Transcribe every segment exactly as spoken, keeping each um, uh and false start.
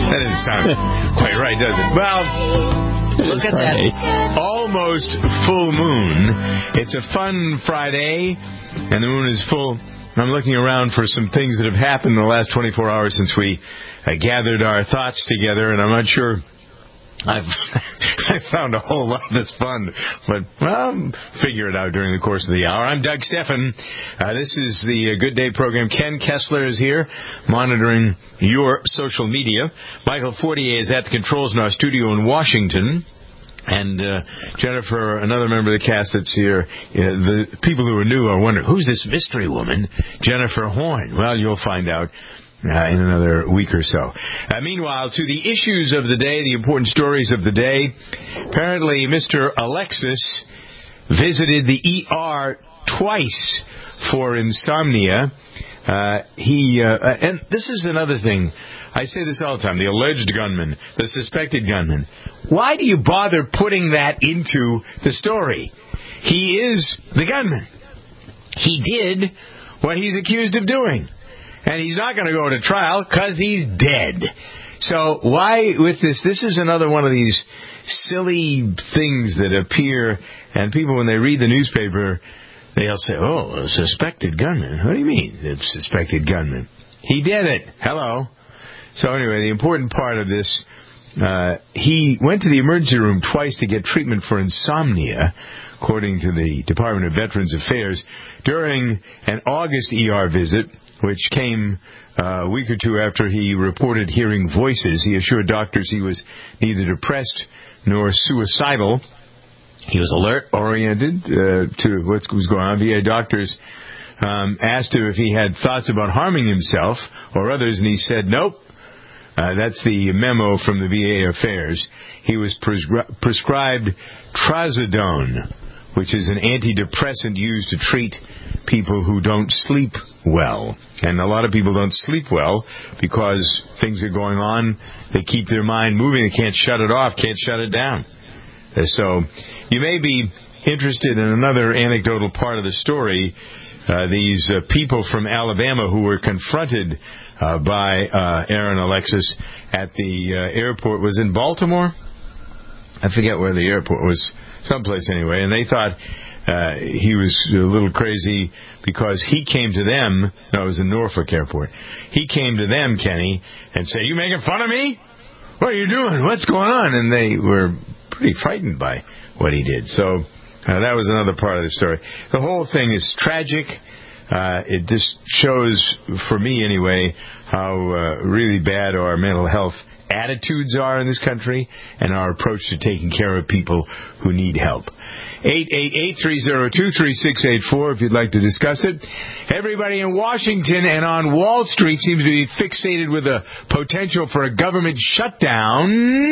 That doesn't sound quite right, does it? Well, look at Friday. that almost full moon. It's a fun Friday, and the moon is full. I'm looking around for some things that have happened in the last twenty-four hours since we uh, gathered our thoughts together, and I'm not sure I've I found a whole lot that's fun, but well, figure it out during the course of the hour. I'm Doug Steffen. Uh, this is the uh, Good Day program. Ken Kessler is here, monitoring your social media. Michael Fortier is at the controls in our studio in Washington. And uh, Jennifer, another member of the cast that's here, uh, the people who are new are wondering, who's this mystery woman, Jennifer Horn? Well, you'll find out uh, in another week or so. Uh, meanwhile, to the issues of the day, the important stories of the day. Apparently, Mister Alexis visited the E R twice for insomnia. Uh, he uh, and this is another thing. I say this all the time, the alleged gunman, the suspected gunman. Why do you bother putting that into the story? He is the gunman. He did what he's accused of doing. And he's not going to go to trial because he's dead. So why with this? This is another one of these silly things that appear, and people, when they read the newspaper, they'll say, oh, a suspected gunman. What do you mean, a suspected gunman? He did it. Hello. So anyway, the important part of this, uh, he went to the emergency room twice to get treatment for insomnia, according to the Department of Veterans Affairs, during an August E R visit, which came uh, a week or two after he reported hearing voices. He assured doctors he was neither depressed nor suicidal. He was alert-oriented uh, to what was going on. V A doctors um, asked him if he had thoughts about harming himself or others, and he said, nope. Uh, that's the memo from the V A Affairs. He was prescri- prescribed trazodone, which is an antidepressant used to treat people who don't sleep well. And a lot of people don't sleep well because things are going on. They keep their mind moving. They can't shut it off, can't shut it down. Uh, so you may be interested in another anecdotal part of the story. Uh, these uh, people from Alabama who were confronted uh, by uh, Aaron Alexis at the uh, airport, was in Baltimore? I forget where the airport was, someplace anyway, and they thought uh, he was a little crazy because he came to them, no, it was in Norfolk Airport, he came to them, Kenny, and said, you making fun of me? What are you doing? What's going on? And they were pretty frightened by what he did. So Uh, that was another part of the story. The whole thing is tragic. Uh, it just shows, for me anyway, how uh, really bad our mental health attitudes are in this country and our approach to taking care of people who need help. eight eight eight, three oh two, three six eight four if you'd like to discuss it. Everybody in Washington and on Wall Street seems to be fixated with the potential for a government shutdown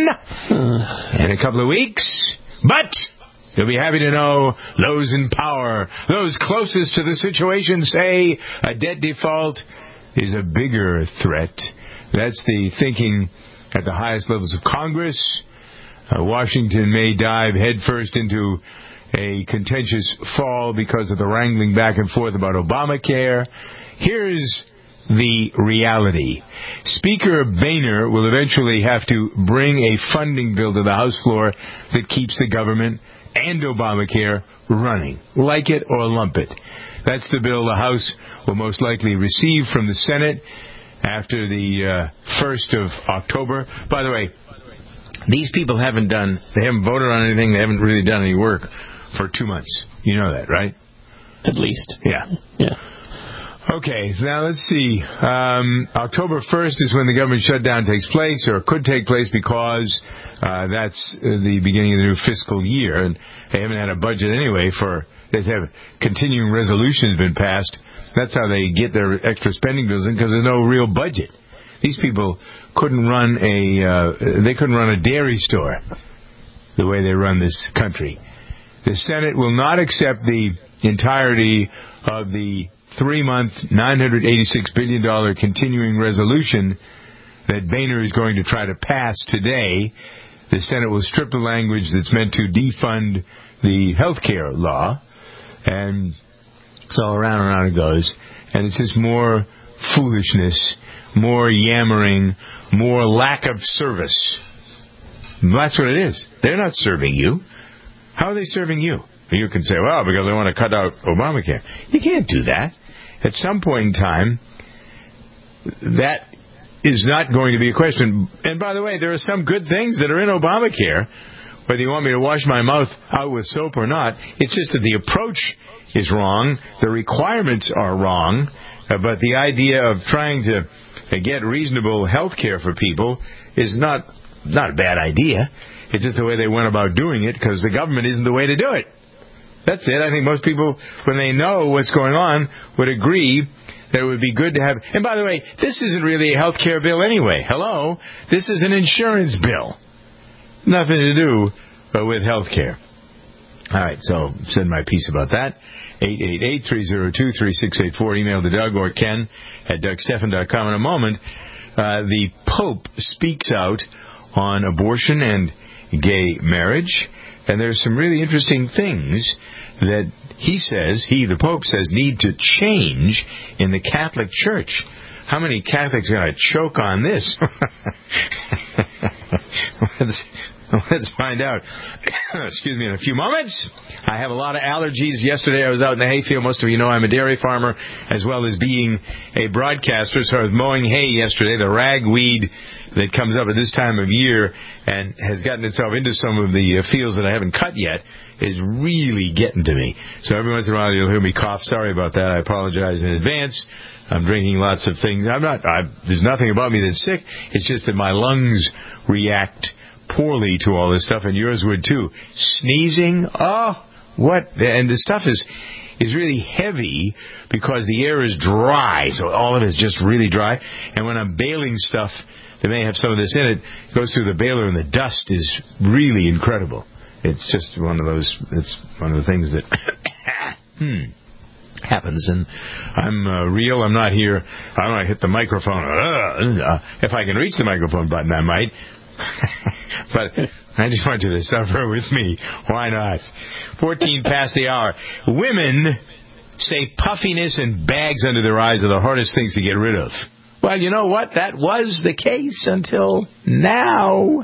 in a couple of weeks. But you'll be happy to know those in power, those closest to the situation, say a debt default is a bigger threat. That's the thinking at the highest levels of Congress. Uh, Washington may dive headfirst into a contentious fall because of the wrangling back and forth about Obamacare. Here's the reality. Speaker Boehner will eventually have to bring a funding bill to the House floor that keeps the government and Obamacare running. Like it or lump it. That's the bill the House will most likely receive from the Senate after the uh, first of October. By the way, these people haven't done, they haven't voted on anything, they haven't really done any work for two months. You know that, right? At least. Yeah. Yeah. Okay, now let's see. Um, October first is when the government shutdown takes place, or could take place, because uh, that's uh, the beginning of the new fiscal year, and they haven't had a budget anyway for, they have continuing resolutions been passed. That's how they get their extra spending bills in, because there's no real budget. These people couldn't run a, uh, they couldn't run a dairy store the way they run this country. The Senate will not accept the entirety of the three-month, nine hundred eighty-six billion dollars continuing resolution that Boehner is going to try to pass today. The Senate will strip the language that's meant to defund the health care law, and so around and around it goes. And it's just more foolishness. more yammering, more lack of service. That's what it is. They're not serving you. How are they serving you? You can say, well, because they want to cut out Obamacare. You can't do that. At some point in time, that is not going to be a question. And by the way, there are some good things that are in Obamacare, whether you want me to wash my mouth out with soap or not. It's just that the approach is wrong. The requirements are wrong. Uh, but the idea of trying to uh, get reasonable health care for people is not not a bad idea. It's just the way they went about doing it, because the government isn't the way to do it. That's it. I think most people, when they know what's going on, would agree that it would be good to have... And by the way, this isn't really a health care bill anyway. Hello? This is an insurance bill. Nothing to do uh, with health care. All right, so said my piece about that. eight eight eight, three oh two, three six eight four. Email to Doug or Ken at doug stephan dot com. In a moment, uh, the Pope speaks out on abortion and gay marriage. And there's some really interesting things that he says, he, the Pope, says need to change in the Catholic Church. How many Catholics are going to choke on this? let's, let's find out. Excuse me, in a few moments. I have a lot of allergies. Yesterday I was out in the hayfield. Most of you know I'm a dairy farmer, as well as being a broadcaster. So I was mowing hay yesterday. The ragweed that comes up at this time of year and has gotten itself into some of the uh, fields that I haven't cut yet is really getting to me. So every once in a while you'll hear me cough. Sorry about that. I apologize in advance. I'm drinking lots of things. I'm not. I, there's nothing about me that's sick. It's just that my lungs react poorly to all this stuff, and yours would too. Sneezing. Oh, what? And the stuff is is really heavy because the air is dry. So all of it is just really dry. And when I'm baling stuff that may have some of this in it, it goes through the baler, and the dust is really incredible. It's just one of those. It's one of the things that hmm, happens. And I'm uh, real. I'm not here. I don't want to hit the microphone. Uh, if I can reach the microphone button, I might. But I just want you to suffer with me. Why not? fourteen past the hour. Women say puffiness and bags under their eyes are the hardest things to get rid of. Well, you know what? That was the case until now.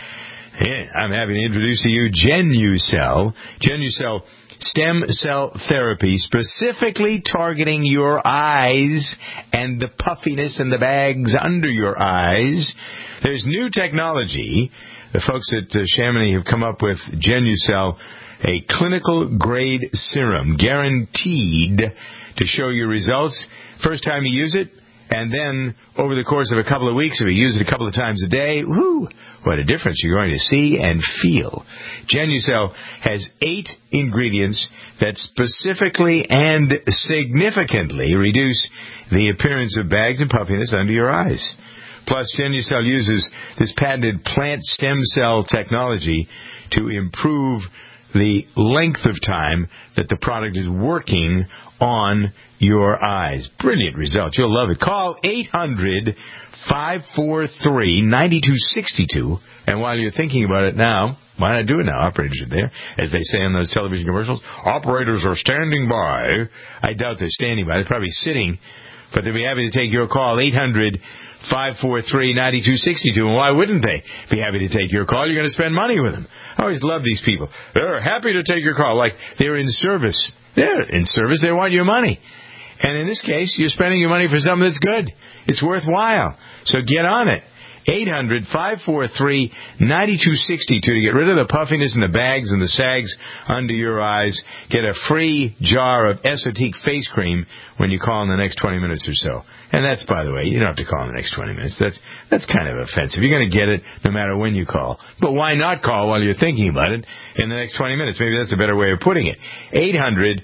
Yeah, I'm happy to introduce to you Genucell. Genucell stem cell therapy, specifically targeting your eyes and the puffiness and the bags under your eyes. There's new technology. The folks at uh, Chamonix have come up with Genucell, a clinical grade serum guaranteed to show you results first time you use it. And then, over the course of a couple of weeks, if you use it a couple of times a day, whoo, what a difference you're going to see and feel. Genucell has eight ingredients that specifically and significantly reduce the appearance of bags and puffiness under your eyes. Plus, Genucell uses this patented plant stem cell technology to improve the length of time that the product is working on your eyes. Brilliant results. You'll love it. Call eight hundred, five four three, nine two six two. And while you're thinking about it now, why not do it now? Operators are there. As they say on those television commercials, operators are standing by. I doubt they're standing by. They're probably sitting. But they'll be happy to take your call. eight hundred, five four three, nine two six two. And why wouldn't they be happy to take your call? You're going to spend money with them. I always love these people. They're happy to take your call. Like they're in service. They're in service. They want your money. And in this case, you're spending your money for something that's good. It's worthwhile. So get on it. eight hundred, five four three, nine two six two to get rid of the puffiness and the bags and the sags under your eyes. Get a free jar of Esotique face cream when you call in the next twenty minutes or so. And that's, by the way, you don't have to call in the next twenty minutes. That's that's kind of offensive. You're going to get it no matter when you call. But why not call while you're thinking about it in the next twenty minutes? Maybe that's a better way of putting it. eight hundred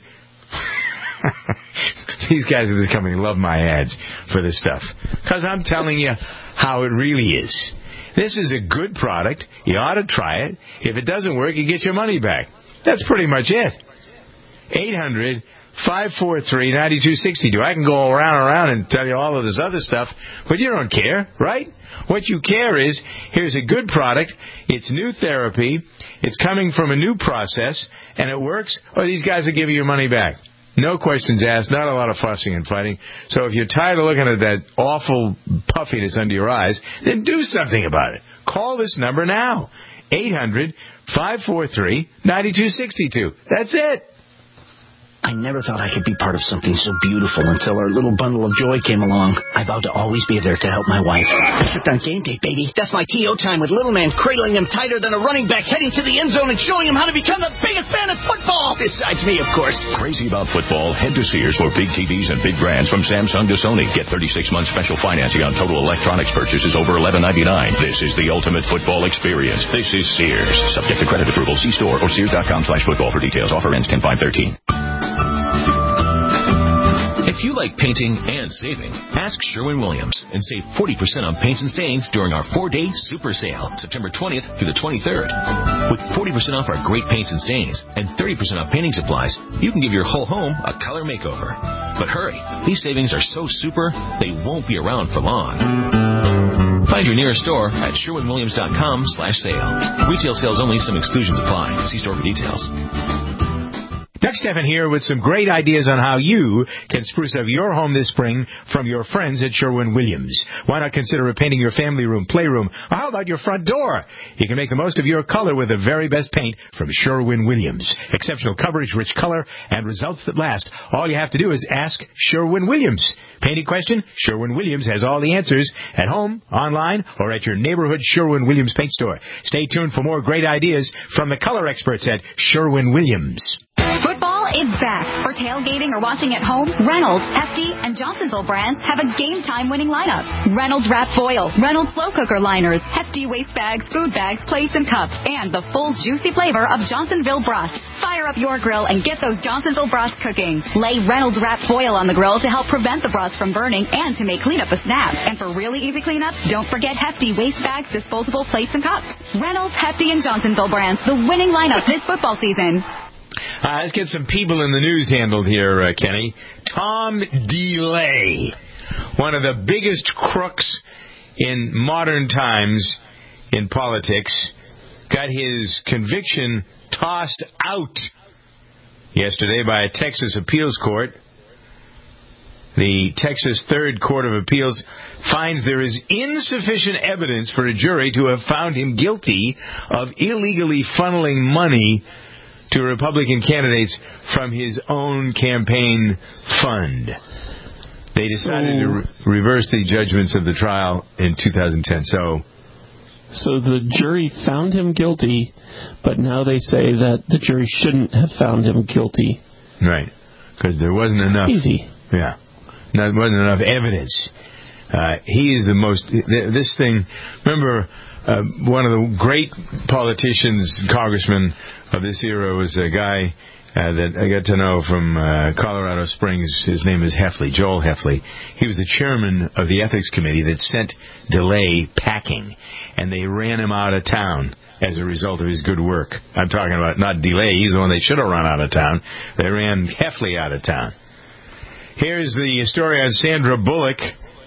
These guys at this company love my ads for this stuff. Because I'm telling you how it really is. This is a good product. You ought to try it. If it doesn't work, you get your money back. That's pretty much it. eight hundred, five four three, nine two six two. I can go around and around and tell you all of this other stuff, but you don't care, right? What you care is, here's a good product, it's new therapy, it's coming from a new process, and it works, or these guys will give you your money back. No questions asked, not a lot of fussing and fighting. So if you're tired of looking at that awful puffiness under your eyes, then do something about it. Call this number now. eight hundred, five four three, nine two six two. That's it. I never thought I could be part of something so beautiful until our little bundle of joy came along. I vowed to always be there to help my wife. Except on game day, baby. That's my T O time with little man cradling him tighter than a running back heading to the end zone and showing him how to become the biggest fan of football. Besides me, of course. Crazy about football? Head to Sears for big T Vs and big brands from Samsung to Sony. Get thirty-six months special financing on total electronics purchases over eleven ninety-nine. This is the ultimate football experience. This is Sears. Subject to credit approval. See store or Sears.com slash football for details. Offer ends ten five thirteen. If you like painting and saving, ask Sherwin-Williams and save forty percent on paints and stains during our four-day super sale, September twentieth through the twenty-third. With forty percent off our great paints and stains and thirty percent off painting supplies, you can give your whole home a color makeover. But hurry, these savings are so super, they won't be around for long. Find your nearest store at Sherwin-Williams.com slash sale. Retail sales only, some exclusions apply. See store for details. Doug Stephan here with some great ideas on how you can spruce up your home this spring from your friends at Sherwin-Williams. Why not consider repainting your family room, playroom, or how about your front door? You can make the most of your color with the very best paint from Sherwin-Williams. Exceptional coverage, rich color, and results that last. All you have to do is ask Sherwin-Williams. Painting question? Sherwin-Williams has all the answers at home, online, or at your neighborhood Sherwin-Williams paint store. Stay tuned for more great ideas from the color experts at Sherwin-Williams. Football is back. For tailgating or watching at home, Reynolds, Hefty, and Johnsonville brands have a game-time winning lineup. Reynolds Wrap Foil, Reynolds Slow Cooker Liners, Hefty Waste Bags, Food Bags, Plates, and Cups, and the full juicy flavor of Johnsonville Brats. Fire up your grill and get those Johnsonville Brats cooking. Lay Reynolds Wrap Foil on the grill to help prevent the brats from burning and to make cleanup a snap. And for really easy cleanup, don't forget Hefty Waste Bags, disposable plates, and cups. Reynolds, Hefty, and Johnsonville brands, the winning lineup this football season. Uh, let's get some people in the news handled here, uh, Kenny. Tom DeLay, one of the biggest crooks in modern times in politics, got his conviction tossed out yesterday by a Texas appeals court. The Texas Third Court of Appeals finds there is insufficient evidence for a jury to have found him guilty of illegally funneling money to Republican candidates from his own campaign fund. They decided so, to re- reverse the judgments of the trial in two thousand ten. So, so the jury found him guilty, but now they say that the jury shouldn't have found him guilty. Right, because there wasn't it's enough. Crazy. Yeah, there wasn't enough evidence. Uh, he is the most. This thing. Remember, uh, one of the great politicians, congressmen of this era was a guy uh, that I got to know from uh, Colorado Springs. His name is Heffley, Joel Heffley. He was the chairman of the ethics committee that sent DeLay packing, and they ran him out of town as a result of his good work. I'm talking about not DeLay. He's the one they should have run out of town. They ran Heffley out of town. Here's the story on Sandra Bullock,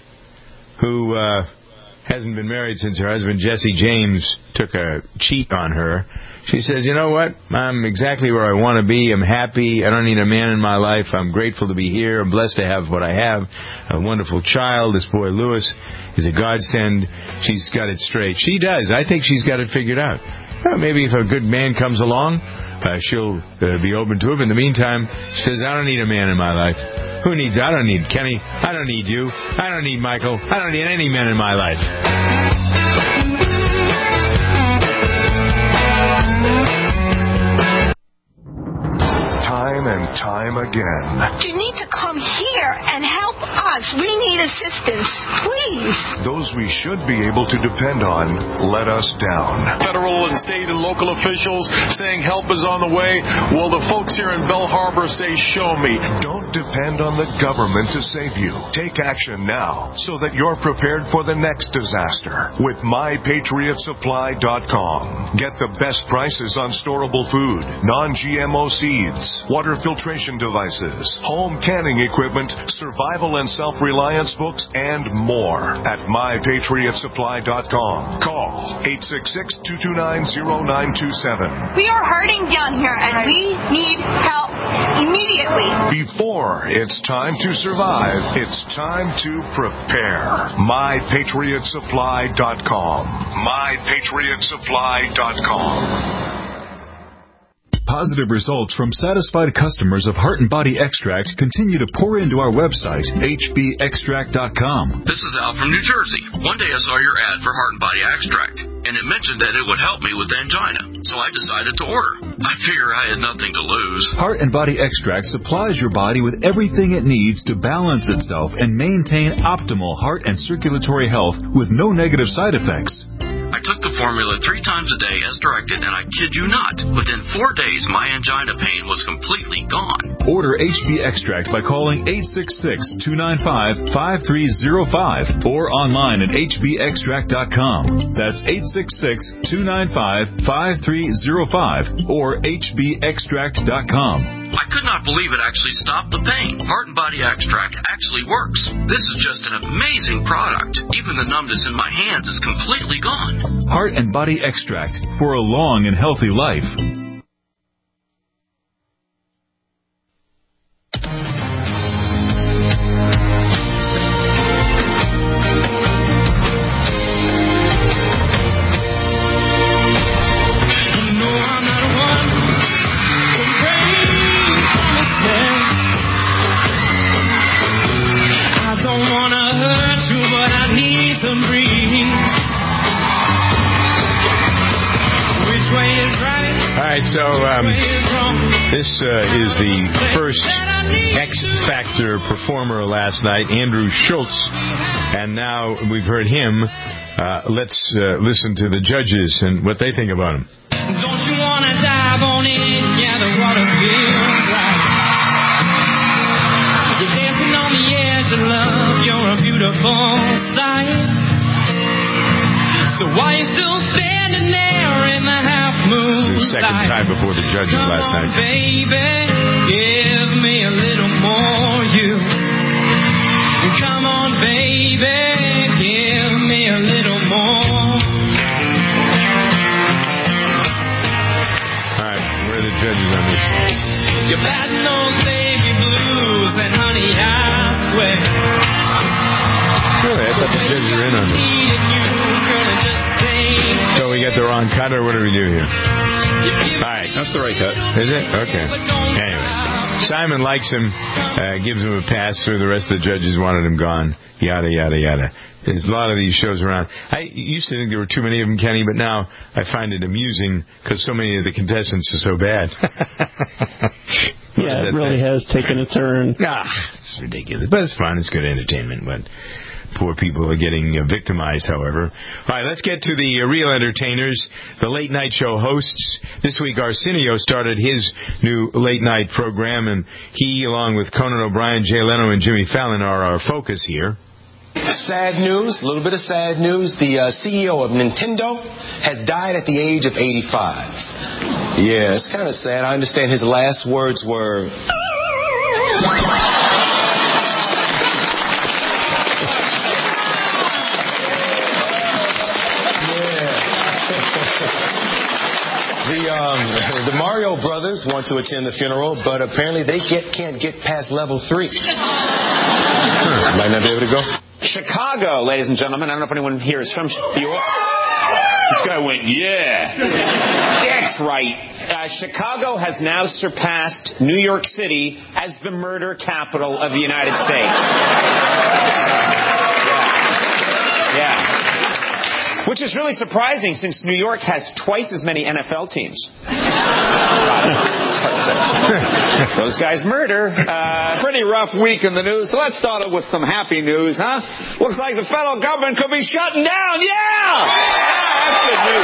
who uh, hasn't been married since her husband Jesse James took a cheat on her. She says, you know what? I'm exactly where I want to be. I'm happy. I don't need a man in my life. I'm grateful to be here. I'm blessed to have what I have. A wonderful child. This boy, Lewis, is a godsend. She's got it straight. She does. I think she's got it figured out. Well, maybe if a good man comes along, uh, she'll uh, be open to it. In the meantime, she says, I don't need a man in my life. Who needs? I don't need Kenny. I don't need you. I don't need Michael. I don't need any men in my life. Time and time again. You need to come here and help us. We need assistance, please. Those we should be able to depend on let us down. Federal and state and local officials saying help is on the way. Well, the folks here in Belle Harbor say, show me. Don't depend on the government to save you. Take action now so that you're prepared for the next disaster with my patriot supply dot com. Get the best prices on storable food, non-G M O seeds, water filtration devices, home canning equipment, survival and self-reliance books, and more at my patriot supply dot com. Call eight six six, two two nine, zero nine two seven. We are hurting down here, and we need help immediately. Before it's time to survive, it's time to prepare. my patriot supply dot com. my patriot supply dot com. Positive results from satisfied customers of Heart and Body Extract continue to pour into our website, H B extract dot com. This is Al from New Jersey. One day I saw your ad for Heart and Body Extract, and it mentioned that it would help me with angina, so I decided to order. I figure I had nothing to lose. Heart and Body Extract supplies your body with everything it needs to balance itself and maintain optimal heart and circulatory health with no negative side effects. I took the formula three times a day as directed, and I kid you not, within four days my angina pain was completely gone. Order H B Extract by calling eight six six, two nine five, five three zero five or online at H B extract dot com. That's eight six six, two nine five, five three zero five or H B extract dot com. I could not believe it actually stopped the pain. Heart and Body Extract actually works. This is just an amazing product. Even the numbness in my hands is completely gone. Heart and Body Extract for a long and healthy life. All right, so um, this uh, is the first X Factor performer last night, Andrew Schultz, and now we've heard him. Uh, let's uh, listen to the judges and what they think about him. Don't you want to dive on in, gather water feels right. You're dancing on the edge of love, you're a beautiful sight. So why you still standing there in the half moon? This is the second time before the judges Come last on, night. Baby, give me a little more you. Come on, baby, give me a little more. All right, where are the judges on this? You're batting those baby blues, and honey, I swear. Really, I thought the judges were in on this. So we got the wrong cut, or what do we do here? All right. That's the right cut. Is it? Okay. Anyway, Simon likes him, uh, gives him a pass, so the rest of the judges wanted him gone. Yada, yada, yada. There's a lot of these shows around. I used to think there were too many of them, Kenny, but now I find it amusing because so many of the contestants are so bad. Yeah, it really has taken a turn. Ah, it's ridiculous. But it's fun. It's good entertainment. But poor people are getting uh, victimized, however. All right, let's get to the uh, real entertainers, the late night show hosts. This week, Arsenio started his new late night program, and he, along with Conan O'Brien, Jay Leno, and Jimmy Fallon, are our focus here. Sad news, a little bit of sad news. The uh, C E O of Nintendo has died at the age of eighty-five. Yeah, it's kind of sad. I understand his last words were... The, um, the Mario brothers want to attend the funeral, but apparently they get, can't get past level three. Hmm. Might not be able to go. Chicago, ladies and gentlemen. I don't know if anyone here is from Chicago. This guy went, yeah. That's right. Uh, Chicago has now surpassed New York City as the murder capital of the United States. Yeah. Yeah. Which is really surprising since New York has twice as many N F L teams. Those guys murder. Uh, pretty rough week in the news. So let's start it with some happy news, huh? Looks like the federal government could be shutting down. Yeah! Yeah, that's good news.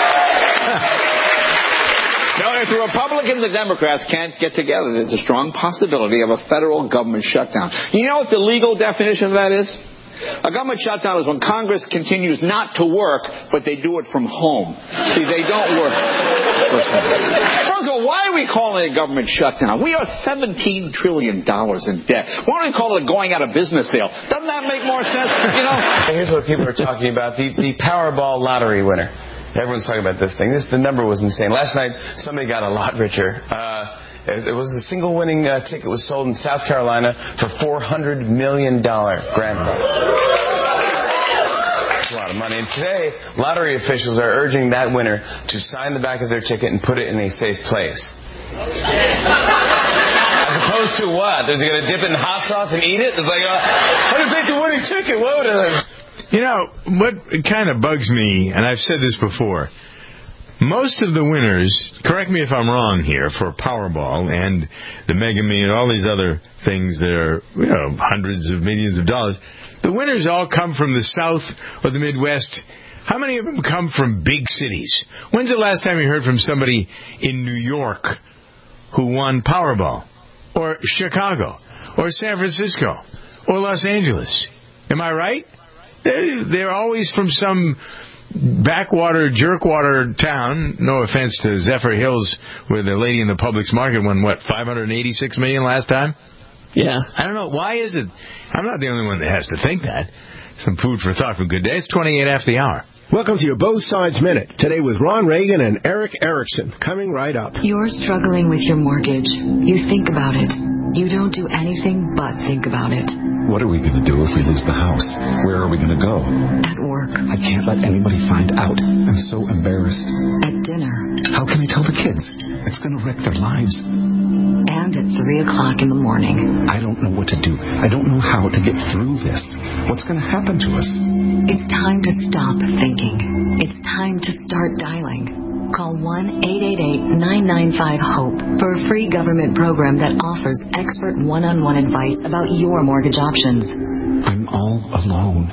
Now, if the Republicans and Democrats can't get together, there's a strong possibility of a federal government shutdown. You know what the legal definition of that is? A government shutdown is when Congress continues not to work, but they do it from home. See, they don't work. First of all, why are we calling it a government shutdown? We are seventeen trillion dollars in debt. Why don't we call it a going out of business sale? Doesn't that make more sense? You know? Here's what people are talking about. The, the Powerball lottery winner. Everyone's talking about this thing. This The number was insane. Last night, somebody got a lot richer. Uh, It was a single winning uh, ticket was sold in South Carolina for four hundred million dollars grand prize. That's a lot of money. And today, lottery officials are urging that winner to sign the back of their ticket and put it in a safe place. As opposed to what? Is he going to dip it in hot sauce and eat it? It's like, uh, how to take the winning ticket? What would it? You know, what kind of bugs me, and I've said this before, most of the winners, correct me if I'm wrong here, for Powerball and the Mega Million, all these other things that are, you know, hundreds of millions of dollars, the winners all come from the South or the Midwest. How many of them come from big cities? When's the last time you heard from somebody in New York who won Powerball? Or Chicago? Or San Francisco? Or Los Angeles? Am I right? They're always from some backwater, jerkwater town. No offense to Zephyr Hills, where the lady in the Publix market won, what, five hundred eighty-six million dollars last time? Yeah. I don't know. Why is it? I'm not the only one that has to think that. Some food for thought for Good Day. It's twenty-eight after the hour. Welcome to your Both Sides Minute. Today with Ron Reagan and Eric Erickson. Coming right up. You're struggling with your mortgage. You think about it. You don't do anything but think about it. What are we going to do if we lose the house? Where are we going to go? At work. I can't let anybody find out. I'm so embarrassed. At dinner. How can I tell the kids? It's going to wreck their lives. And at three o'clock in the morning. I don't know what to do. I don't know how to get through this. What's going to happen to us? It's time to stop thinking. It's time to start dialing. Call one eight eight eight, nine nine five, HOPE for a free government program that offers expert one-on-one advice about your mortgage options. I'm all alone.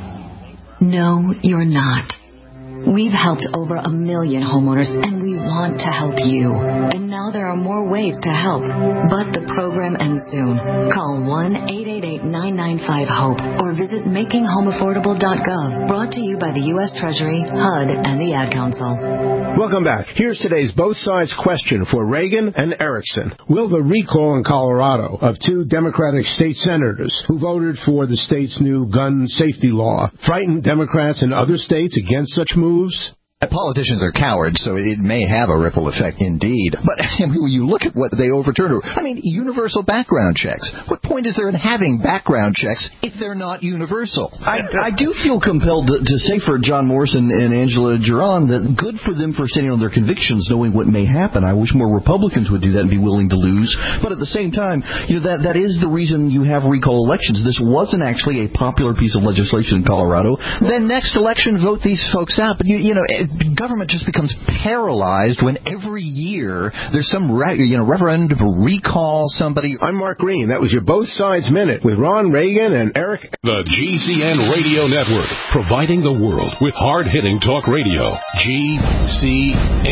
No, you're not. We've helped over a million homeowners, and we want to help you. And now there are more ways to help. But the program ends soon. Call one eight eight eight, nine nine five, HOPE or visit making home affordable dot gov. Brought to you by the U S Treasury, H U D, and the Ad Council. Welcome back. Here's today's Both Sides question for Reagan and Erickson. Will the recall in Colorado of two Democratic state senators who voted for the state's new gun safety law frighten Democrats in other states against such moves? Politicians are cowards, so it may have a ripple effect indeed. But I mean, when you look at what they overturned, I mean, universal background checks. What point is there in having background checks if they're not universal? I, I do feel compelled to, to say for John Morrison and Angela Duran that good for them for standing on their convictions, knowing what may happen. I wish more Republicans would do that and be willing to lose. But at the same time, you know, that that is the reason you have recall elections. This wasn't actually a popular piece of legislation in Colorado. Then next election, vote these folks out. But, you, you know, it, government just becomes paralyzed when every year there's some re- you know referendum to recall somebody. I'm Mark Green. That was your Both Sides Minute with Ron Reagan and Eric. The G C N Radio Network, providing the world with hard-hitting talk radio. G C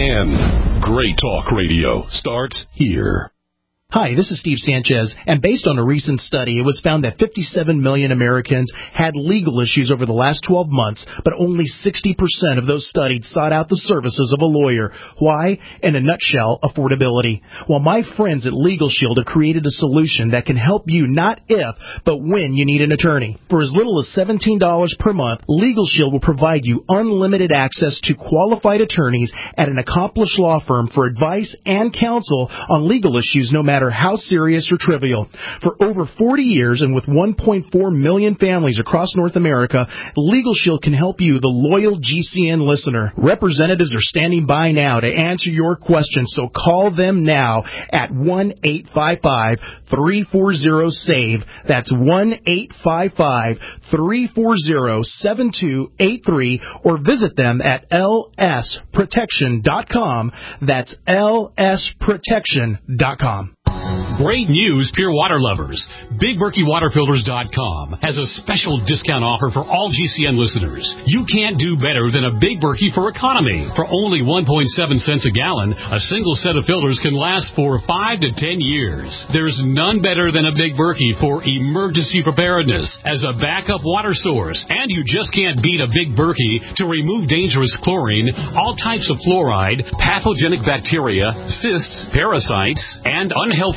N. Great talk radio starts here. Hi, this is Steve Sanchez, and based on a recent study, it was found that fifty-seven million Americans had legal issues over the last twelve months, but only sixty percent of those studied sought out the services of a lawyer. Why? In a nutshell, affordability. Well, my friends at Legal Shield have created a solution that can help you not if, but when you need an attorney. For as little as seventeen dollars per month, Legal Shield will provide you unlimited access to qualified attorneys at an accomplished law firm for advice and counsel on legal issues no matter how serious or trivial. For over forty years and with one point four million families across North America, Legal Shield can help you, the loyal G C N listener. Representatives are standing by now to answer your questions, so call them now at one eight five five, three four zero, SAVE. That's one eight five five, three four zero, seven two eight three or visit them at L S protection dot com. That's L S protection dot com. Great news, Pure Water lovers. Big Berkey Water Filters dot com has a special discount offer for all G C N listeners. You can't do better than a Big Berkey for economy. For only one point seven cents a gallon, a single set of filters can last for five to ten years. There's none better than a Big Berkey for emergency preparedness as a backup water source. And you just can't beat a Big Berkey to remove dangerous chlorine, all types of fluoride, pathogenic bacteria, cysts, parasites, and unhealthy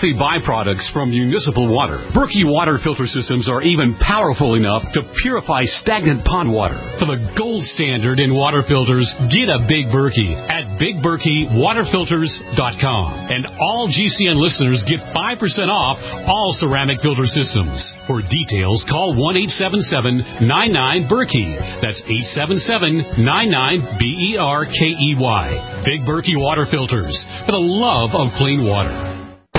healthy byproducts from municipal water. Berkey water filter systems are even powerful enough to purify stagnant pond water. For the gold standard in water filters, get a Big Berkey at big berkey water filters dot com. And all G C N listeners get five percent off all ceramic filter systems. For details, call one eight seven seven nine nine Berkey. That's eight seven seven nine nine B E R K E Y. Big Berkey water filters, for the love of clean water.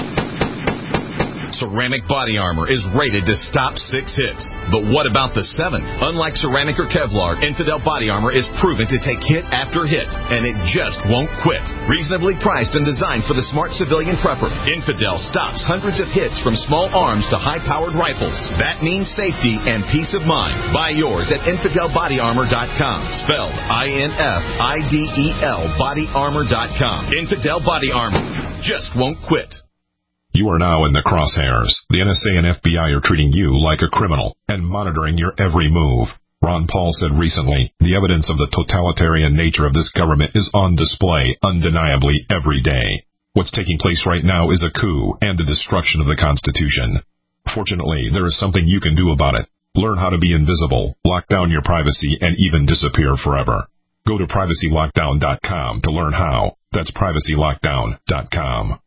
Ceramic body armor is rated to stop six hits. But what about the seventh? Unlike ceramic or Kevlar, Infidel body armor is proven to take hit after hit, and it just won't quit. Reasonably priced and designed for the smart civilian prepper, Infidel stops hundreds of hits from small arms to high-powered rifles. That means safety and peace of mind. Buy yours at infidel body armor dot com, spelled I N F I D E L body armor dot com. Infidel body armor just won't quit. You are now in the crosshairs. The N S A and F B I are treating you like a criminal and monitoring your every move. Ron Paul said recently, the evidence of the totalitarian nature of this government is on display undeniably every day. What's taking place right now is a coup and the destruction of the Constitution. Fortunately, there is something you can do about it. Learn how to be invisible, lock down your privacy, and even disappear forever. Go to privacy lockdown dot com to learn how. That's privacy lockdown dot com.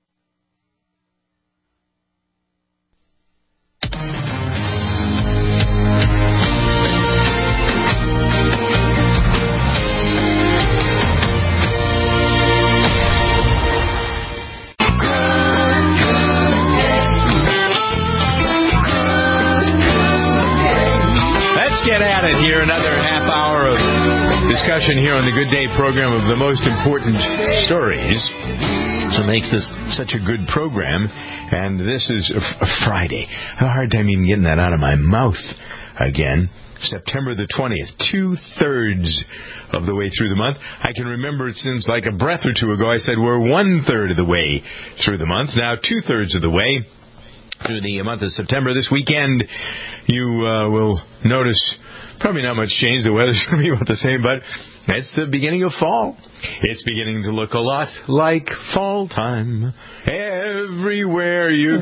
Let's get at it here. Another half hour of discussion here on the Good Day program of the most important stories. So it makes this such a good program. And this is a, a Friday. I have a hard time even getting that out of my mouth again. September the twentieth, two-thirds of the way through the month. I can remember it seems like a breath or two ago I said we're one-third of the way through the month. Now two-thirds of the way through the month of September. This weekend, you uh, will notice probably not much change. The weather's going to be about the same, but it's the beginning of fall. It's beginning to look a lot like fall time everywhere you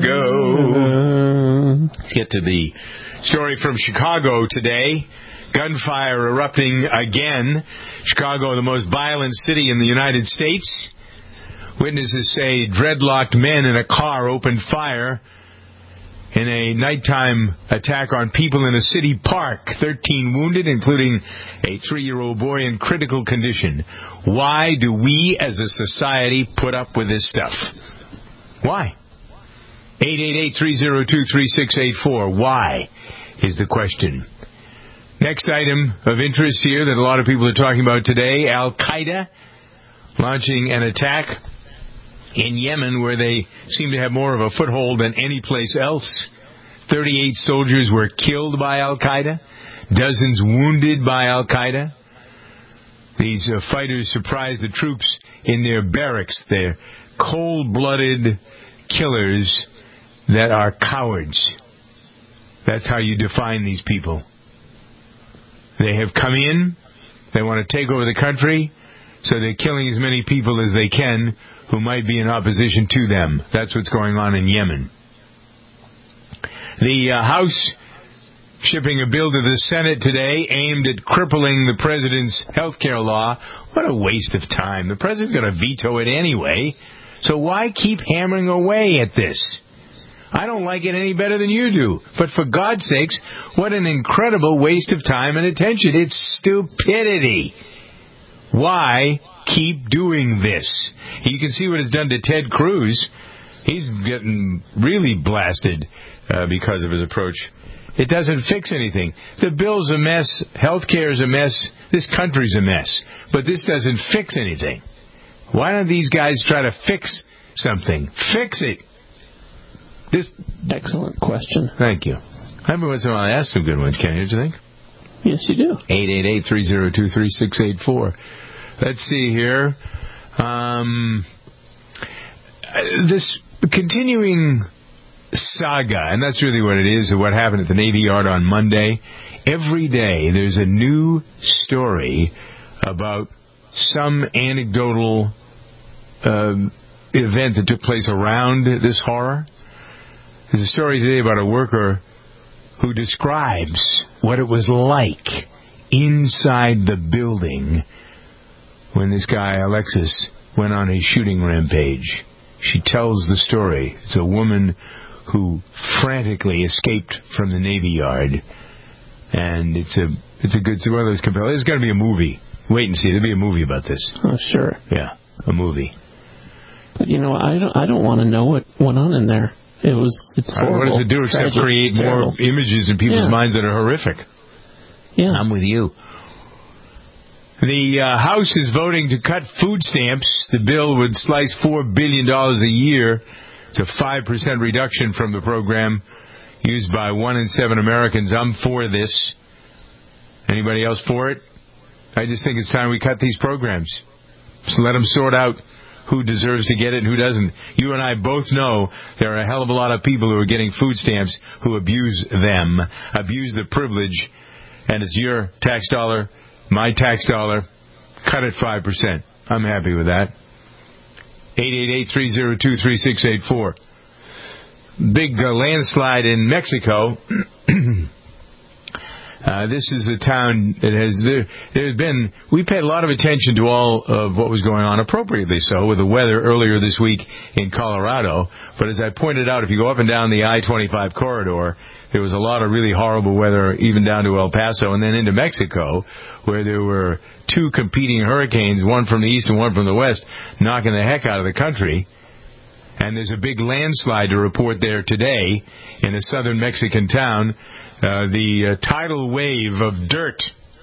go. Let's get to the story from Chicago today. Gunfire erupting again. Chicago, the most violent city in the United States. Witnesses say dreadlocked men in a car opened fire in a nighttime attack on people in a city park. thirteen wounded, including a three-year-old boy in critical condition. Why do we as a society put up with this stuff? Why? eight eight eight, three oh two, three six eight four. Why is the question. Next item of interest here that a lot of people are talking about today, Al-Qaeda launching an attack in Yemen, where they seem to have more of a foothold than any place else. thirty-eight soldiers were killed by Al-Qaeda. Dozens wounded by Al-Qaeda. These uh, fighters surprised the troops in their barracks. They're cold-blooded killers that are cowards. That's how you define these people. They have come in. They want to take over the country, so they're killing as many people as they can who might be in opposition to them. That's what's going on in Yemen. The uh, House shipping a bill to the Senate today aimed at crippling the president's health care law. What a waste of time. The president's going to veto it anyway, so why keep hammering away at this? I don't like it any better than you do. But for God's sakes, what an incredible waste of time and attention. It's stupidity. Why keep doing this? You can see what it's done to Ted Cruz. He's getting really blasted uh, because of his approach. It doesn't fix anything. The bill's a mess. Healthcare is a mess. This country's a mess. But this doesn't fix anything. Why don't these guys try to fix something? Fix it. This Excellent question. Thank you. Every once in a while I ask some good ones, Ken, don't you think? Yes, you do. eight eight eight, three oh two, three six eight four. Let's see here. Um, this continuing saga, and that's really what it is, of what happened at the Navy Yard on Monday. Every day there's a new story about some anecdotal uh, event that took place around this horror. There's a story today about a worker who describes what it was like inside the building when this guy, Alexis, went on a shooting rampage. She tells the story. It's a woman who frantically escaped from the Navy Yard. And it's a it's a good, it's one of those compelling. There's going to be a movie. Wait and see. There'll be a movie about this. Oh, sure. Yeah, a movie. But, you know, I don't, I don't want to know what went on in there. It was, it's horrible. What does it do it's except tragic. create It's more terrible. images in people's Yeah. minds that are horrific? Yeah. I'm with you. The uh, House is voting to cut food stamps. The bill would slice four billion dollars a year. It's a five percent reduction from the program used by one in seven Americans. I'm for this. Anybody else for it? I just think it's time we cut these programs. Just let them sort out who deserves to get it and who doesn't. You and I both know there are a hell of a lot of people who are getting food stamps who abuse them, abuse the privilege, and it's your tax dollar, my tax dollar. Cut it five percent. I'm happy with that. eight eight eight, three oh two, three six eight four. Big uh, landslide in Mexico. Uh, this is a town that has, there, there's been, we paid a lot of attention to all of what was going on, appropriately so, with the weather earlier this week in Colorado. But as I pointed out, if you go up and down the I twenty-five corridor, there was a lot of really horrible weather, even down to El Paso and then into Mexico, where there were two competing hurricanes, one from the east and one from the west, knocking the heck out of the country. And there's a big landslide to report there today in a southern Mexican town. Uh, the uh, tidal wave of dirt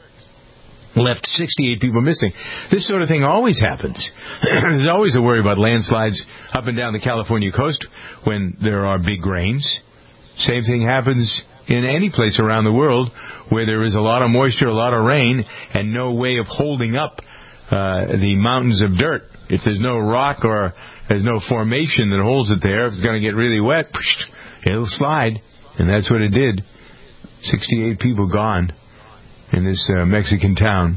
left sixty-eight people missing. This sort of thing always happens. There's always a worry about landslides up and down the California coast when there are big rains. Same thing happens in any place around the world where there is a lot of moisture, a lot of rain, and no way of holding up uh, the mountains of dirt. If there's no rock or there's no formation that holds it there, if it's going to get really wet, it'll slide. And that's what it did. sixty-eight people gone in this uh, Mexican town.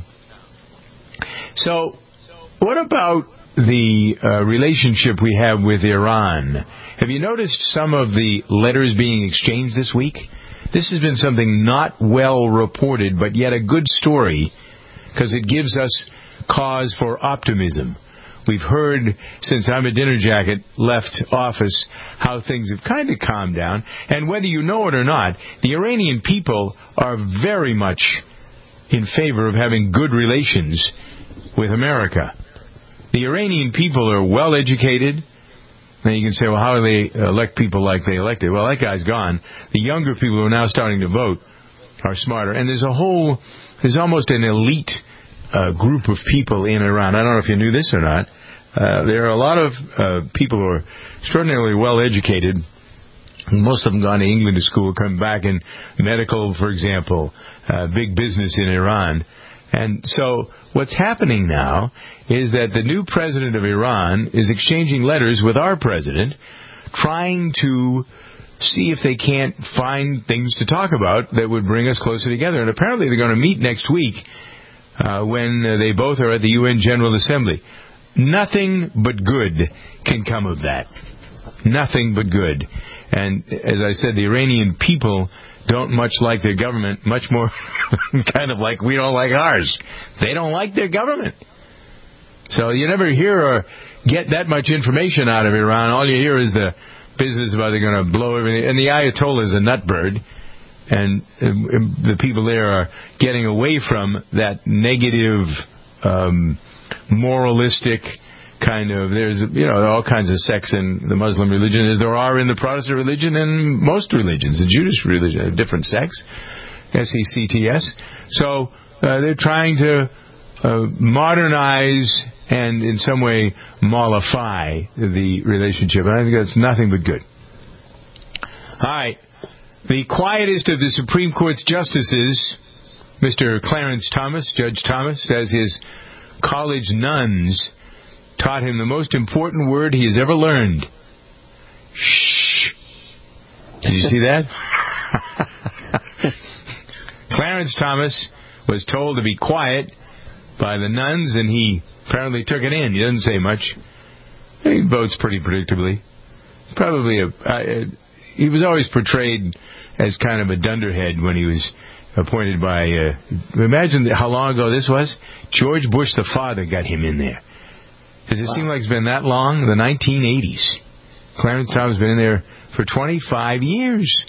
So, what about the uh, relationship we have with Iran? Have you noticed some of the letters being exchanged this week? This has been something not well reported, but yet a good story, because it gives us cause for optimism. We've heard, since I'm a dinner jacket left office, how things have kind of calmed down. And whether you know it or not, the Iranian people are very much in favor of having good relations with America. The Iranian people are well educated. Now you can say, well, how do they elect people like they elected? Well, that guy's gone. The younger people who are now starting to vote are smarter. And there's a whole, there's almost an elite uh, group of people in Iran. I don't know if you knew this or not. Uh, there are a lot of uh, people who are extraordinarily well educated. Most of them gone to England to school, come back in medical, for example, uh, big business in Iran. And so what's happening now is that the new president of Iran is exchanging letters with our president, trying to see if they can't find things to talk about that would bring us closer together. And apparently they're going to meet next week uh, when uh, they both are at the U N General Assembly. Nothing but good can come of that. Nothing but good. And as I said, the Iranian people don't much like their government, much more kind of like we don't like ours. They don't like their government. So you never hear or get that much information out of Iran. All you hear is the business about they're going to blow everything. And the Ayatollah is a nutbird. And the people there are getting away from that negative, um, moralistic kind of, there's, you know, all kinds of sects in the Muslim religion as there are in the Protestant religion and most religions. The Jewish religion, different sects, S E C T S. So uh, they're trying to uh, modernize and in some way mollify the relationship. And I think that's nothing but good. All right. The quietest of the Supreme Court's justices, Mister Clarence Thomas, Judge Thomas, says his college nuns taught him the most important word he has ever learned. Shh. Did you see that? Clarence Thomas was told to be quiet by the nuns, and he apparently took it in. He doesn't say much. He votes pretty predictably. Probably a. Uh, he was always portrayed as kind of a dunderhead when he was appointed by. Uh, imagine how long ago this was. George Bush the father got him in there. Does it wow. seem like it's been that long? The nineteen eighties. Clarence Thomas has been in there for twenty-five years.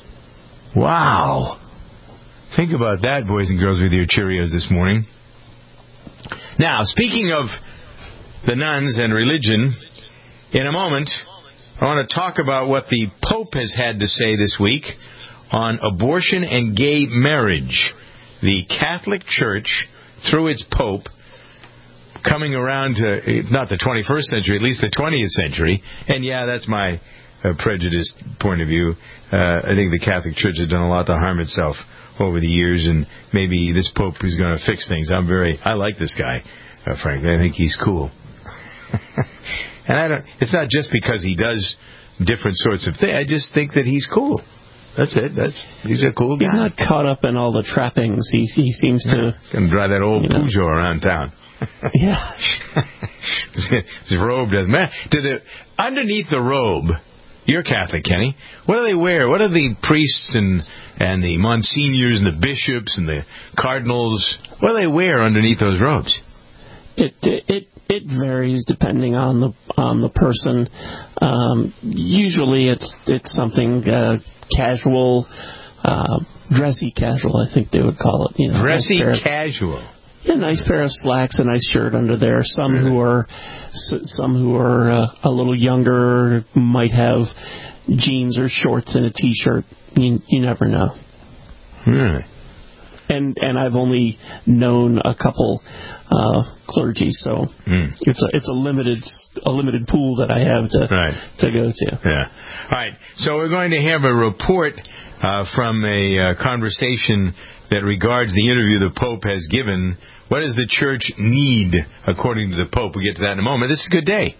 Wow. Think about that, boys and girls, with your Cheerios this morning. Now, speaking of the nuns and religion, in a moment, I want to talk about what the Pope has had to say this week on abortion and gay marriage. The Catholic Church, through its Pope, coming around to, not the twenty-first century, at least the twentieth century, and yeah, that's my uh, prejudiced point of view. Uh, I think the Catholic Church has done a lot to harm itself over the years, and maybe this Pope is going to fix things. I'm very, I like this guy, uh, frankly. I think he's cool. And I don't, it's not just because he does different sorts of things. I just think that he's cool. That's it. That's he's a cool guy. He's not caught up in all the trappings. He he seems yeah, to. He's going to drive that old you know. Peugeot around town. Yeah. His robe doesn't matter. To the underneath the robe, you're Catholic, Kenny. What do they wear? What do the priests and and the monsignors and the bishops and the cardinals? What do they wear underneath those robes? It it it varies depending on the on the person. Um, usually, it's it's something uh, casual, uh, dressy casual. I think they would call it. You know, dressy nice casual. Yeah, nice pair of slacks, a nice shirt under there. Some really? who are some who are uh, a little younger might have jeans or shorts and a t-shirt. You, you never know. Really? And and I've only known a couple uh, clergy, so mm. it's a it's a limited a limited pool that I have to right. to go to. Yeah. All right. So we're going to have a report uh, from a uh, conversation that regards the interview the Pope has given. What does the church need, according to the Pope? We'll get to that in a moment. This is a good day.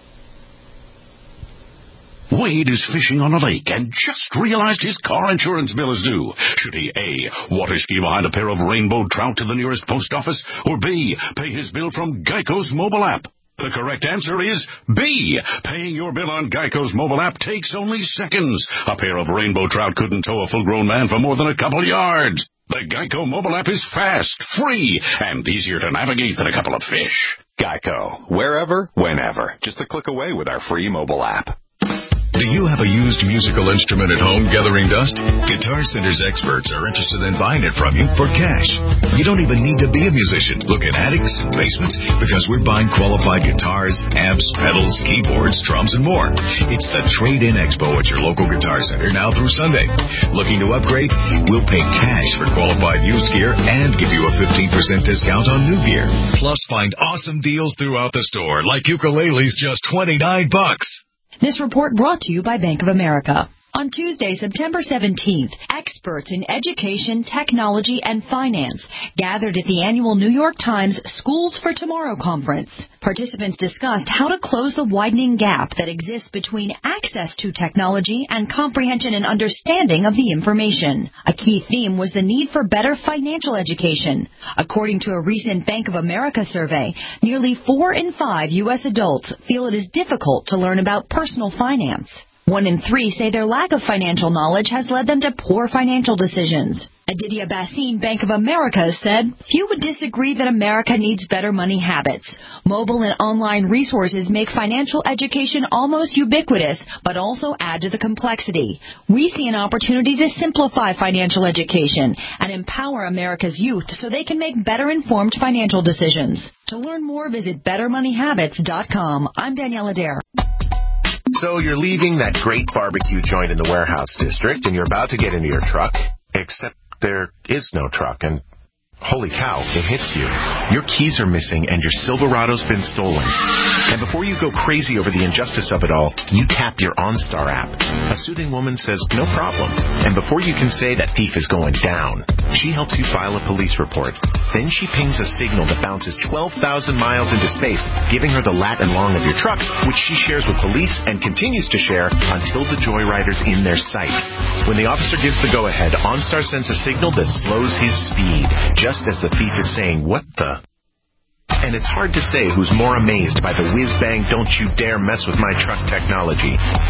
Wade is fishing on a lake and just realized his car insurance bill is due. Should he A, water ski behind a pair of rainbow trout to the nearest post office, or B, pay his bill from Geico's mobile app? The correct answer is B. Paying your bill on Geico's mobile app takes only seconds. A pair of rainbow trout couldn't tow a full-grown man for more than a couple yards. The Geico mobile app is fast, free, and easier to navigate than a couple of fish. Geico. Wherever, whenever. Just a click away with our free mobile app. Do you have a used musical instrument at home gathering dust? Guitar Center's experts are interested in buying it from you for cash. You don't even need to be a musician. Look at attics and basements because we're buying qualified guitars, amps, pedals, keyboards, drums, and more. It's the Trade-In Expo at your local Guitar Center now through Sunday. Looking to upgrade? We'll pay cash for qualified used gear and give you a fifteen percent discount on new gear. Plus, find awesome deals throughout the store, like ukuleles just twenty-nine bucks. This report brought to you by Bank of America. On Tuesday, September seventeenth, experts in education, technology, and finance gathered at the annual New York Times Schools for Tomorrow conference. Participants discussed how to close the widening gap that exists between access to technology and comprehension and understanding of the information. A key theme was the need for better financial education. According to a recent Bank of America survey, nearly four in five U S adults feel it is difficult to learn about personal finance. One in three say their lack of financial knowledge has led them to poor financial decisions. Aditya Basin, Bank of America, said, few would disagree that America needs better money habits. Mobile and online resources make financial education almost ubiquitous, but also add to the complexity. We see an opportunity to simplify financial education and empower America's youth so they can make better informed financial decisions. To learn more, visit better money habits dot com. I'm Danielle Adair. So you're leaving that great barbecue joint in the warehouse district, and you're about to get into your truck, except there is no truck, and holy cow, it hits you. Your keys are missing, and your Silverado's been stolen. And before you go crazy over the injustice of it all, you tap your OnStar app. A soothing woman says, no problem. And before you can say that thief is going down, she helps you file a police report. Then she pings a signal that bounces twelve thousand miles into space, giving her the lat and long of your truck, which she shares with police and continues to share until the joyrider's in their sights. When the officer gives the go-ahead, OnStar sends a signal that slows his speed, just as the thief is saying, what the... And it's hard to say who's more amazed by the whiz-bang don't you dare mess with my truck technology.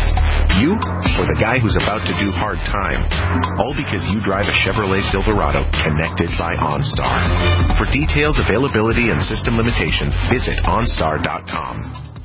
You or the guy who's about to do hard time. All because you drive a Chevrolet Silverado connected by OnStar. For details, availability, and system limitations, visit OnStar dot com.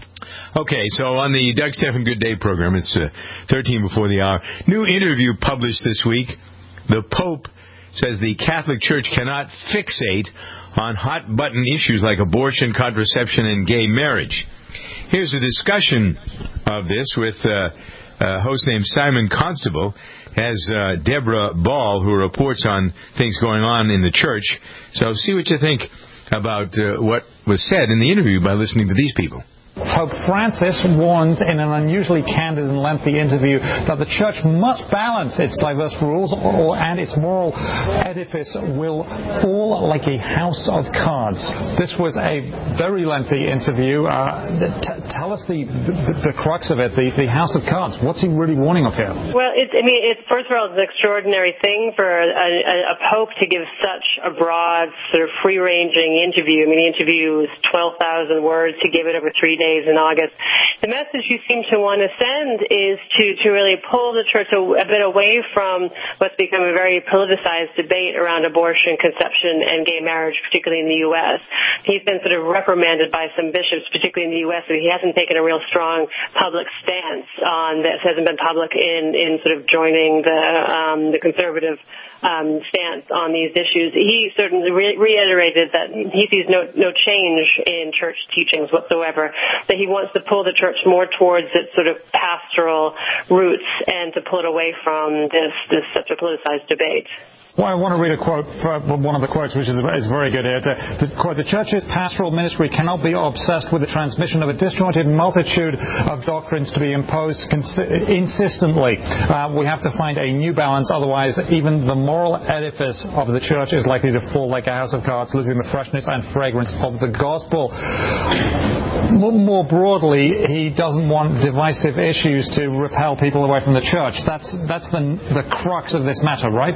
Okay, so on the Doug Stephan Good Day program, it's uh, thirteen before the hour. New interview published this week. The Pope says the Catholic Church cannot fixate on hot-button issues like abortion, contraception, and gay marriage. Here's a discussion of this with uh, a host named Simon Constable, has uh, Deborah Ball, who reports on things going on in the church. So see what you think about uh, what was said in the interview by listening to these people. Pope Francis warns in an unusually candid and lengthy interview that the Church must balance its diverse rules or, and its moral edifice will fall like a house of cards. This was a very lengthy interview. Uh, t- tell us the, the, the crux of it, the, the house of cards. What's he really warning of here? Well, it's, I mean, it's, first of all, it's an extraordinary thing for a, a, a pope to give such a broad, sort of free-ranging interview. I mean, the interview is twelve thousand words. He gave it over three days in August. The message you seem to want to send is to, to really pull the church a, a bit away from what's become a very politicized debate around abortion, conception, and gay marriage, particularly in the U S. He's been sort of reprimanded by some bishops, particularly in the U S, but he hasn't taken a real strong public stance on this, hasn't been public in, in sort of joining the, um, the conservative Um, stance on these issues. He certainly re- reiterated that he sees no, no change in church teachings whatsoever, that he wants to pull the church more towards its sort of pastoral roots and to pull it away from this, this such a politicized debate. Well, I want to read a quote from one of the quotes, which is, is very good here. The quote, "The Church's pastoral ministry cannot be obsessed with the transmission of a disjointed multitude of doctrines to be imposed cons- insistently. Uh, we have to find a new balance, otherwise even the moral edifice of the Church is likely to fall like a house of cards, losing the freshness and fragrance of the gospel." More broadly, he doesn't want divisive issues to repel people away from the Church. That's, that's the, the crux of this matter, right?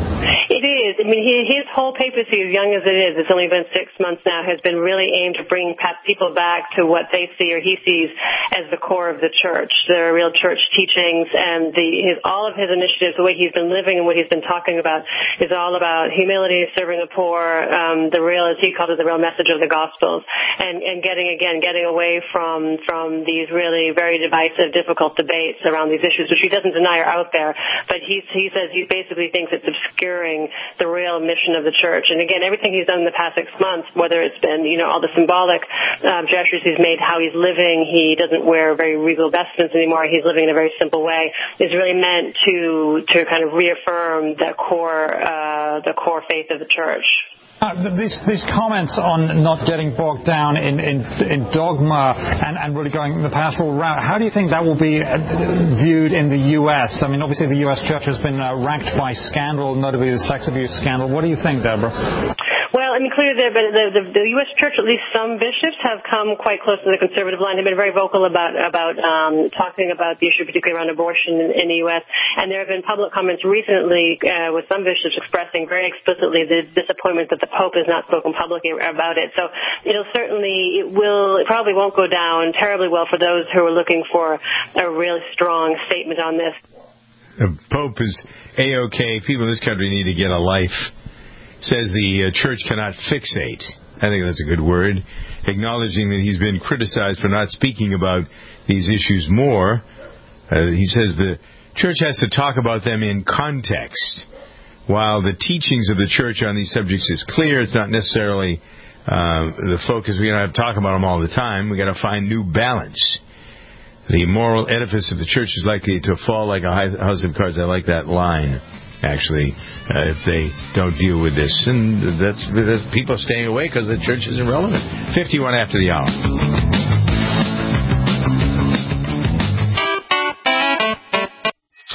It is. I mean, he, his whole papacy, as young as it is, it's only been six months now, has been really aimed to bring people back to what they see or he sees as the core of the church, the real church teachings, and the his all of his initiatives, the way he's been living and what he's been talking about, is all about humility, serving the poor, um, the real, as he called it, the real message of the Gospels, and, and getting again, getting away from from these really very divisive, difficult debates around these issues, which he doesn't deny are out there, but he he says he basically thinks it's obscuring the real mission of the church. And again, everything he's done in the past six months, whether it's been, you know, all the symbolic um, gestures he's made, how he's living, he doesn't wear very regal vestments anymore, he's living in a very simple way, is really meant to to kind of reaffirm the core uh, the core faith of the church. Uh, these, these comments on not getting bogged down in, in, in dogma and, and really going the pastoral route, how do you think that will be viewed in the U S? I mean, obviously the U S church has been uh, racked by scandal, notably the sex abuse scandal. What do you think, Deborah? Well, I mean, clearly the, the, the, the U S church, at least some bishops, have come quite close to the conservative line, have been very vocal about about um, talking about the issue, particularly around abortion in, in the U S. And there have been public comments recently uh, with some bishops expressing very explicitly the disappointment that the Pope has not spoken publicly about it. So it'll certainly, it will, it probably won't go down terribly well for those who are looking for a really strong statement on this. The Pope is A-OK. People in this country need to get a life. Says the uh, church cannot fixate. I think that's a good word. Acknowledging that he's been criticized for not speaking about these issues more. Uh, he says the church has to talk about them in context. While the teachings of the church on these subjects is clear, it's not necessarily uh, the focus. We don't have to talk about them all the time. We've got to find new balance. The moral edifice of the church is likely to fall like a house of cards. I like that line, actually, uh, if they don't deal with this. And that's, that's people staying away because the church is irrelevant. fifty-one after the hour.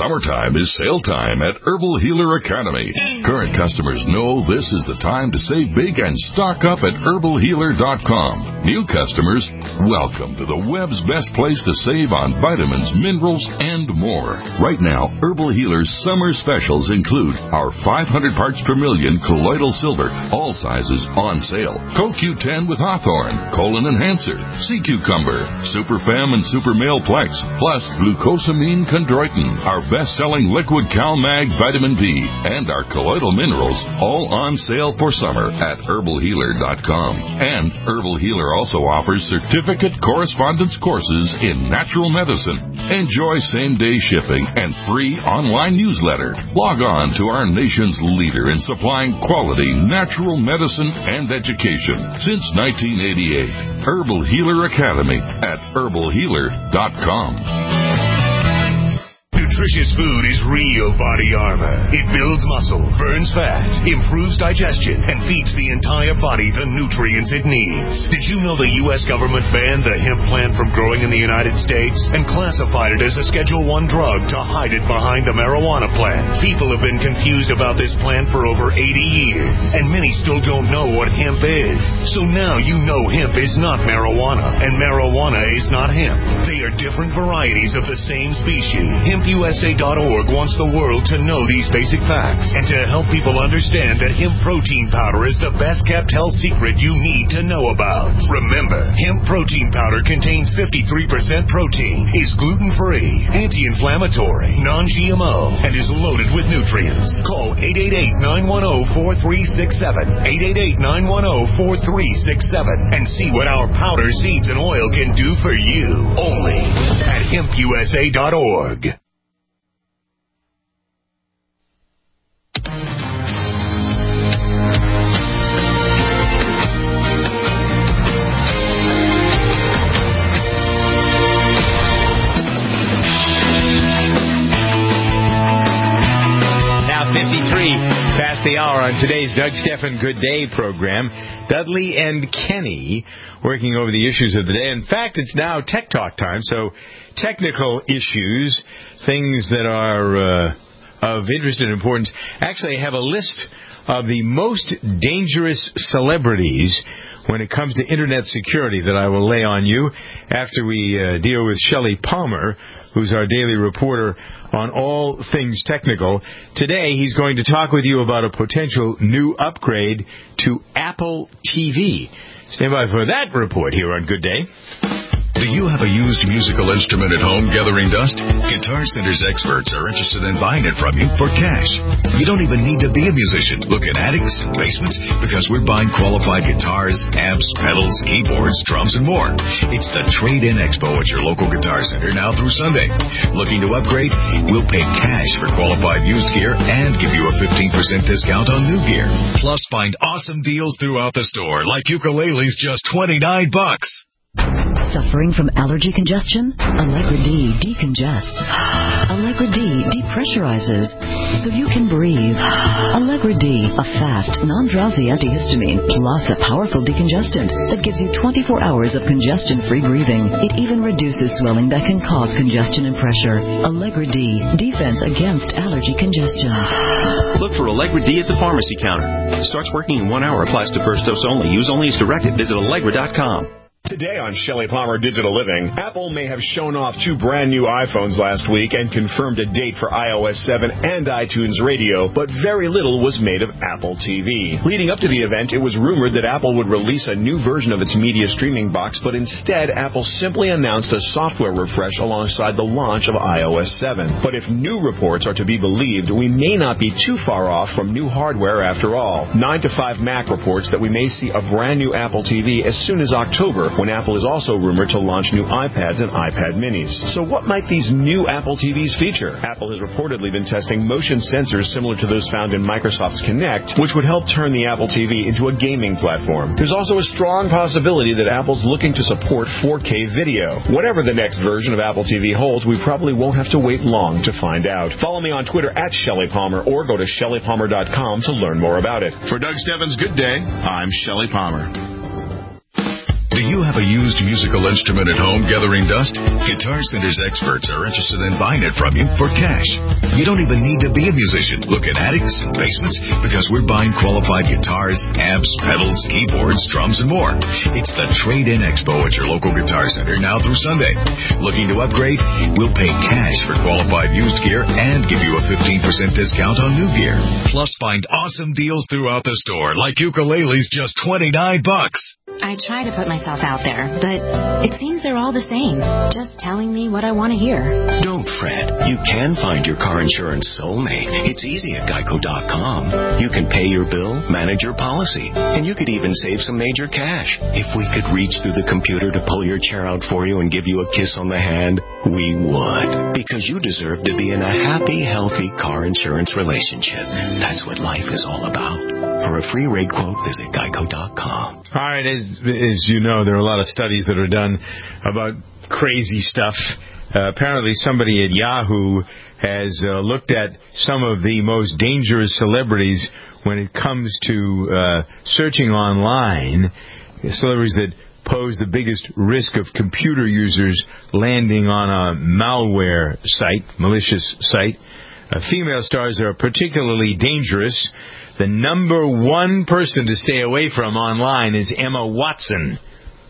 Summertime is sale time at Herbal Healer Academy. Current customers know this is the time to save big and stock up at herbal healer dot com. New customers, welcome to the web's best place to save on vitamins, minerals, and more. Right now, Herbal Healer's summer specials include our five hundred parts per million colloidal silver, all sizes on sale. Co Q ten with Hawthorne, Colon Enhancer, Sea Cucumber, Super Fem and Super Male Plex, plus Glucosamine Chondroitin, our best-selling liquid CalMag Vitamin B, and our colloidal minerals, all on sale for summer at herbal healer dot com. And Herbal Healer also offers certificate correspondence courses in natural medicine. Enjoy same-day shipping and free online newsletter. Log on to our nation's leader in supplying quality natural medicine and education since nineteen eighty-eight. Herbal Healer Academy at herbal healer dot com. Nutritious food is real body armor. It builds muscle, burns fat, improves digestion, and feeds the entire body the nutrients it needs. Did you know the U S government banned the hemp plant from growing in the United States and classified it as a Schedule one drug to hide it behind the marijuana plant? People have been confused about this plant for over eighty years, and many still don't know what hemp is. So now you know hemp is not marijuana, and marijuana is not hemp. They are different varieties of the same species. Hemp U S A dot org wants the world to know these basic facts and to help people understand that hemp protein powder is the best kept health secret you need to know about. Remember, hemp protein powder contains fifty-three percent protein, is gluten-free, anti-inflammatory, non-G M O, and is loaded with nutrients. Call eight eight eight, nine one zero, four three six seven, eight eight eight, nine one zero, four three six seven, and see what our powder, seeds, and oil can do for you. Only at hemp U S A dot org. fifty-three past the hour on today's Doug Stephan Good Day program. Dudley and Kenny working over the issues of the day. In fact, it's now Tech Talk time, so technical issues, things that are uh, of interest and importance. Actually, I have a list of the most dangerous celebrities when it comes to Internet security that I will lay on you after we uh, deal with Shelley Palmer, who's our daily reporter on all things technical. Today, he's going to talk with you about a potential new upgrade to Apple T V. Stand by for that report here on Good Day. Do you have a used musical instrument at home gathering dust? Guitar Center's experts are interested in buying it from you for cash. You don't even need to be a musician. Look at attics and basements because we're buying qualified guitars, amps, pedals, keyboards, drums, and more. It's the Trade-In Expo at your local Guitar Center now through Sunday. Looking to upgrade? We'll pay cash for qualified used gear and give you a fifteen percent discount on new gear. Plus, find awesome deals throughout the store, like ukuleles just twenty-nine bucks. Suffering from allergy congestion? Allegra D decongests. Allegra D depressurizes so you can breathe. Allegra D, a fast, non-drowsy antihistamine, plus a powerful decongestant that gives you twenty-four hours of congestion-free breathing. It even reduces swelling that can cause congestion and pressure. Allegra D, defense against allergy congestion. Look for Allegra D at the pharmacy counter. Starts working in one hour, applies to first dose only. Use only as directed. Visit Allegra dot com. Today on Shelley Palmer Digital Living, Apple may have shown off two brand new iPhones last week and confirmed a date for i O S seven and iTunes Radio, but very little was made of Apple T V. Leading up to the event, it was rumored that Apple would release a new version of its media streaming box, but instead, Apple simply announced a software refresh alongside the launch of i O S seven. But if new reports are to be believed, we may not be too far off from new hardware after all. nine to five Mac reports that we may see a brand new Apple T V as soon as October, when Apple is also rumored to launch new iPads and iPad minis. So what might these new Apple T Vs feature? Apple has reportedly been testing motion sensors similar to those found in Microsoft's Kinect, which would help turn the Apple T V into a gaming platform. There's also a strong possibility that Apple's looking to support four K video. Whatever the next version of Apple T V holds, we probably won't have to wait long to find out. Follow me on Twitter at Shelley Palmer or go to Shelley Palmer dot com to learn more about it. For Doug Stephan's Good Day, I'm Shelley Palmer. Do you have a used musical instrument at home gathering dust? Guitar Center's experts are interested in buying it from you for cash. You don't even need to be a musician. Look at attics and basements because we're buying qualified guitars, amps, pedals, keyboards, drums, and more. It's the Trade-In Expo at your local Guitar Center now through Sunday. Looking to upgrade? We'll pay cash for qualified used gear and give you a fifteen percent discount on new gear. Plus, find awesome deals throughout the store, like ukuleles just twenty-nine bucks. I try to put myself out there, but it seems they're all the same, just telling me what I want to hear. Don't fret. You can find your car insurance soulmate. It's easy at geico dot com. You can pay your bill, manage your policy, and you could even save some major cash. If we could reach through the computer to pull your chair out for you and give you a kiss on the hand, we would. Because you deserve to be in a happy, healthy car insurance relationship. That's what life is all about. For a free rate quote, visit geico dot com. All right, as, as you know, there are a lot of studies that are done about crazy stuff. Uh, apparently somebody at Yahoo has uh, looked at some of the most dangerous celebrities when it comes to uh, searching online, celebrities that pose the biggest risk of computer users landing on a malware site, malicious site. Uh, female stars are particularly dangerous. The number one person to stay away from online is Emma Watson.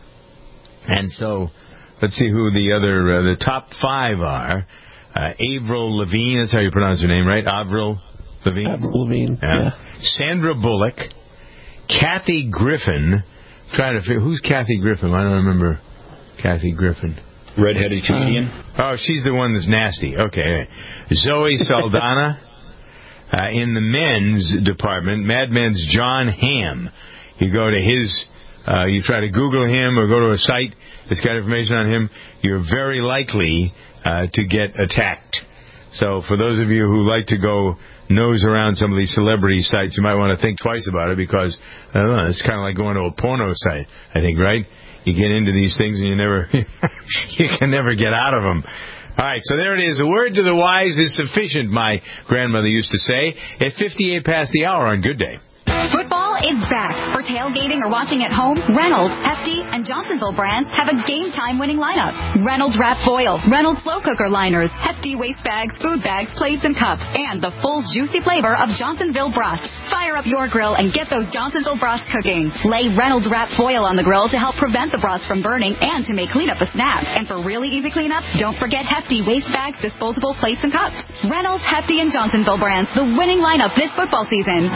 And so, let's see who the other, uh, the top five are. Uh, Avril Lavigne, that's how you pronounce her name, right? Avril Lavigne? Avril Lavigne, yeah. yeah. Sandra Bullock, Kathy Griffin. I'm trying to figure, who's Kathy Griffin? I don't remember Kathy Griffin. Red-headed comedian? Uh, oh, she's the one that's nasty. Okay. Zoe Saldana. Uh, in the men's department, Mad Men's John Hamm. You go to his, uh, you try to Google him or go to a site that's got information on him, you're very likely uh, to get attacked. So for those of you who like to go nose around some of these celebrity sites, you might want to think twice about it because, I don't know, it's kind of like going to a porno site, I think, right? You get into these things and you never, you can never get out of them. All right, so there it is. A word to the wise is sufficient, my grandmother used to say, at fifty-eight past the hour on Good Day. Football is back. For tailgating or watching at home, Reynolds, Hefty, and Johnsonville brands have a game-time winning lineup. Reynolds Wrap Foil, Reynolds Slow Cooker Liners, Hefty Waste Bags, Food Bags, Plates, and Cups, and the full juicy flavor of Johnsonville Brats. Fire up your grill and get those Johnsonville Brats cooking. Lay Reynolds Wrap Foil on the grill to help prevent the brats from burning and to make cleanup a snap. And for really easy cleanup, don't forget Hefty Waste Bags, disposable plates, and cups. Reynolds, Hefty, and Johnsonville brands, the winning lineup this football season.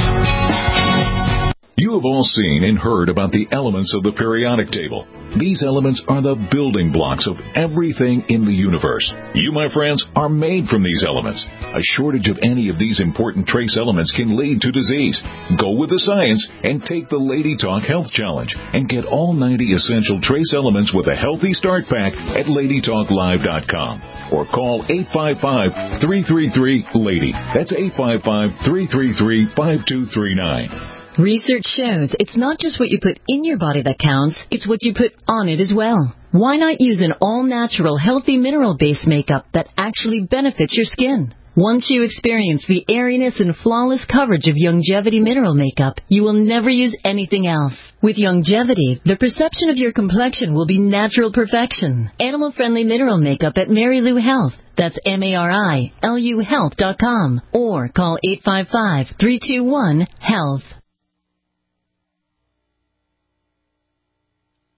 You have all seen and heard about the elements of the periodic table. These elements are the building blocks of everything in the universe. You, my friends, are made from these elements. A shortage of any of these important trace elements can lead to disease. Go with the science and take the Lady Talk Health Challenge and get all ninety essential trace elements with a healthy start pack at lady talk live dot com or call eight five five, three three three, LADY. That's eight five five, three three three, five two three nine. Research shows it's not just what you put in your body that counts, it's what you put on it as well. Why not use an all-natural, healthy mineral-based makeup that actually benefits your skin? Once you experience the airiness and flawless coverage of Youngevity mineral makeup, you will never use anything else. With Youngevity, the perception of your complexion will be natural perfection. Animal-friendly mineral makeup at Mary Lou Health. That's M A R I L U health dot com. Or call eight five five, three two one, HEALTH.